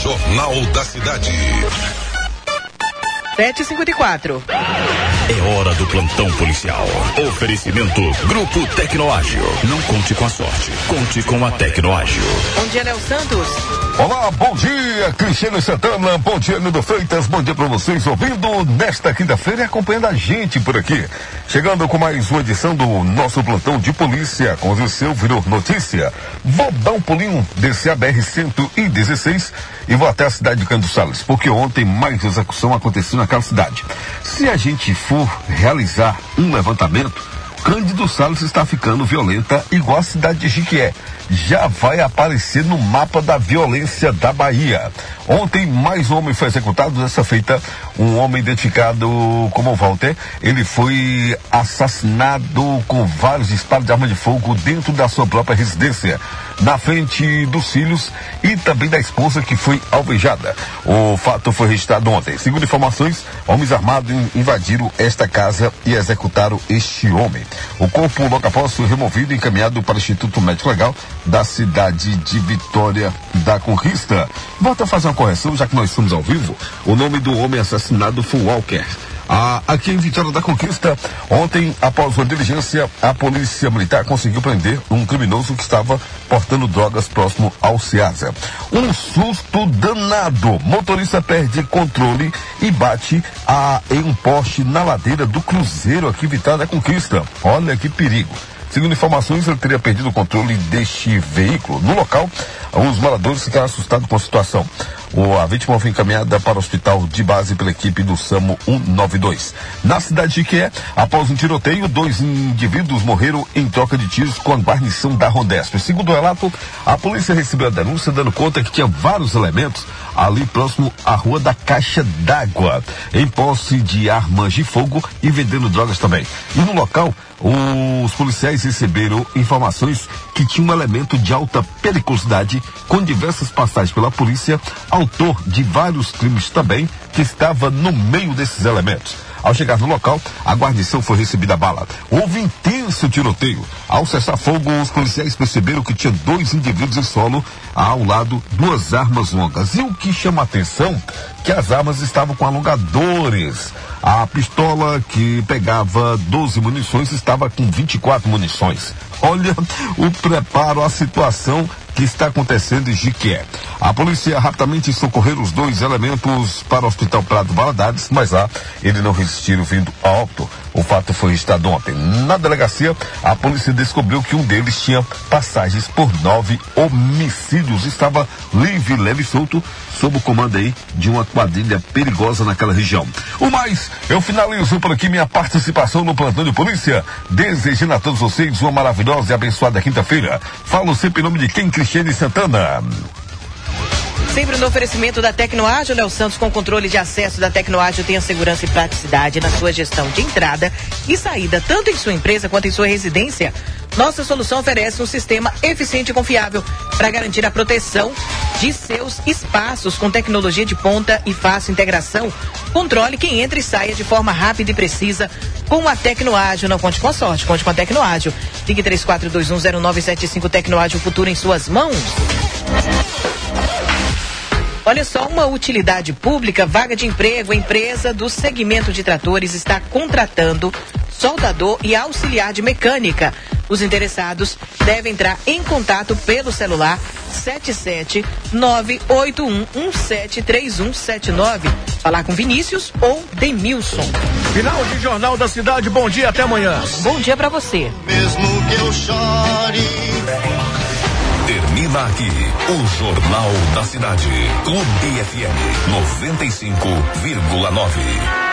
Jornal da Cidade. 7h54. É hora do plantão policial. Oferecimento Grupo Tecnoágil. Não conte com a sorte, conte com a Tecnoágil. Bom dia, Léo Santos. Olá, bom dia, Cristiano Santana, bom dia, Nildo Freitas, bom dia para vocês ouvindo nesta quinta-feira e acompanhando a gente por aqui. Chegando com mais uma edição do nosso plantão de polícia, com o seu virou notícia. Vou dar um pulinho desse ABR-116 e vou até a cidade de Cândido Sales, porque ontem mais execução aconteceu naquela cidade. Se a gente for realizar um levantamento, Cândido Sales está ficando violenta igual a cidade de Jiquié. Já vai aparecer no mapa da violência da Bahia. Ontem, mais um homem foi executado. Dessa feita, um homem identificado como Walter. Ele foi assassinado com vários disparos de arma de fogo dentro da sua própria residência, na frente dos filhos e também da esposa, que foi alvejada. O fato foi registrado ontem. Segundo informações, homens armados invadiram esta casa e executaram este homem. O corpo logo após foi removido e encaminhado para o Instituto Médico Legal da cidade de Vitória da Conquista. Volto a fazer uma correção, já que nós estamos ao vivo. O nome do homem assassinado foi Walker. Aqui em Vitória da Conquista, ontem, após uma diligência, a polícia militar conseguiu prender um criminoso que estava portando drogas próximo ao Ceasa. Um susto danado. Motorista perde controle e bate em um poste na ladeira do Cruzeiro aqui em Vitória da Conquista. Olha que perigo. Segundo informações, ele teria perdido o controle deste veículo. No local, os moradores ficaram assustados com a situação. A vítima foi encaminhada para o hospital de base pela equipe do SAMU 192. Na cidade de Jiquié, após um tiroteio, 2 indivíduos morreram em troca de tiros com a guarnição da Rondesp. Segundo o relato, a polícia recebeu a denúncia dando conta que tinha vários elementos ali próximo à Rua da Caixa d'Água, em posse de armas de fogo e vendendo drogas também. E no local, os policiais receberam informações que tinha um elemento de alta periculosidade, com diversas passagens pela polícia, autor de vários crimes também, que estava no meio desses elementos. Ao chegar no local, a guarnição foi recebida a bala. Houve intenso tiroteio. Ao cessar fogo, os policiais perceberam que tinha 2 indivíduos em solo, ao lado 2 armas longas. E o que chama a atenção, que as armas estavam com alongadores. A pistola, que pegava 12 munições, estava com 24 munições. Olha o preparo, a situação que está acontecendo em Jiquié. A polícia rapidamente socorreu os 2 elementos para o Hospital Prado Valadares, mas lá eles não resistiram vindo a óbito. O fato foi registrado ontem. Na delegacia, a polícia descobriu que um deles tinha passagens por 9 homicídios. Estava livre, leve e solto, sob o comando aí de uma quadrilha perigosa naquela região. O mais, eu finalizo por aqui minha participação no plantão de polícia, desejando a todos vocês uma maravilhosa e abençoada quinta-feira. Falo sempre em nome de quem? Cristiane Santana. Sempre no oferecimento da Tecnoágil, Léo Santos, com controle de acesso da Tecnoágil, tem a segurança e praticidade na sua gestão de entrada e saída, tanto em sua empresa quanto em sua residência. Nossa solução oferece um sistema eficiente e confiável para garantir a proteção de seus espaços com tecnologia de ponta e fácil integração. Controle quem entra e saia de forma rápida e precisa com a Tecnoágil. Não conte com a sorte, conte com a Tecnoágil. Ligue 34210975. Tecnoágil, futuro em suas mãos. Olha só, uma utilidade pública, vaga de emprego, a empresa do segmento de tratores está contratando soldador e auxiliar de mecânica. Os interessados devem entrar em contato pelo celular 77981173179. Falar com Vinícius ou Demilson. Final de Jornal da Cidade, bom dia, até amanhã. Bom dia pra você. Mesmo que eu chore. Termina aqui o Jornal da Cidade. Clube FM 95,9.